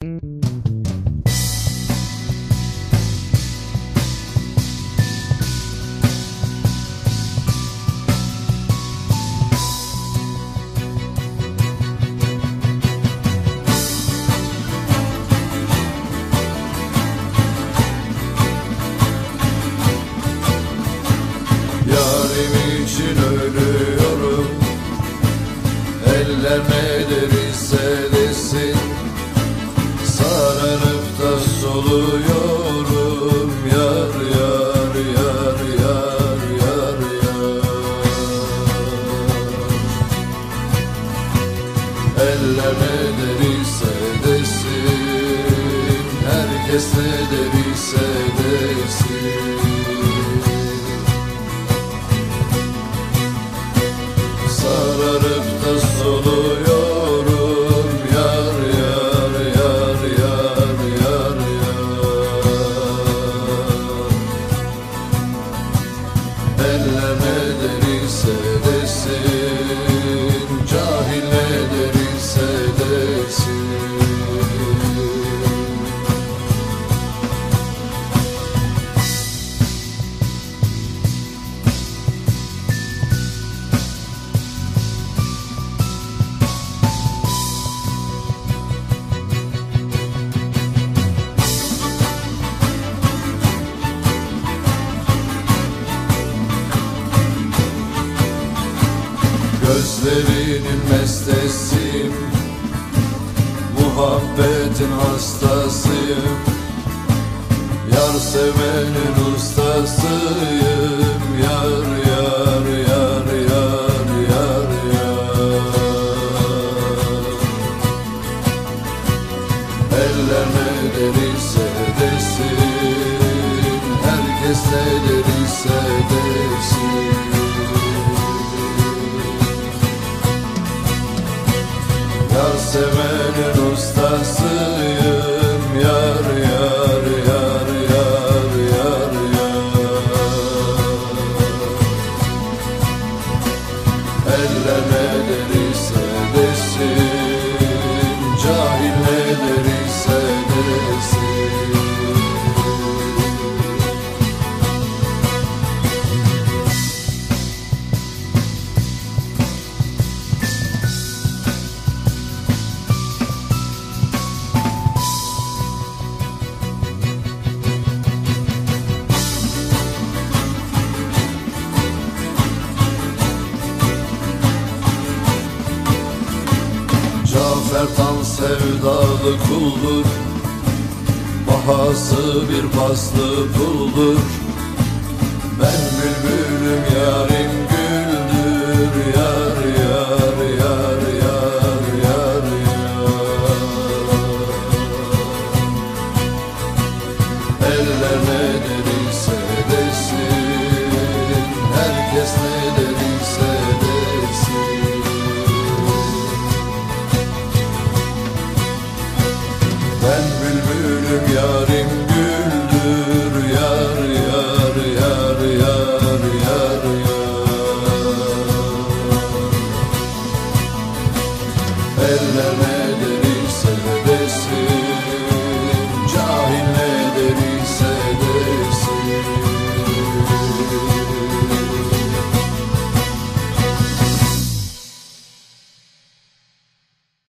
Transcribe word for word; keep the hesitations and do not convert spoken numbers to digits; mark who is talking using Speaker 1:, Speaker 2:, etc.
Speaker 1: Yarim için ölüyorum, eller ne derse desin, sararıp da soluyorum. Yar yar yar yar yar yar. Eller ne derse desin, herkes ne derse desin, sararıp da soluyorum. Yar yar yar yar yar yar. Eller ne derse desin, cahil ne derse desin. Gözlerinin mestesiyim, muhabbetin hastasıyım, yar sevmenin ustasıyım. Yar yar yar yar yar yar. Eller ne derse desin, herkes ne derse desin, yar sevenin ustasıyım. Yar yar yar yar yar yar. Eller ne derse desin, cahil ne derse desin. Cafer tam sevdalı kuldur, bahası bir paslı puldur. Ben bülbülüm, yarim güldür. Yar yar yar yar yar yar. Eller ne derse desin, herkes ne derse desin, ben bülbülüm, yarim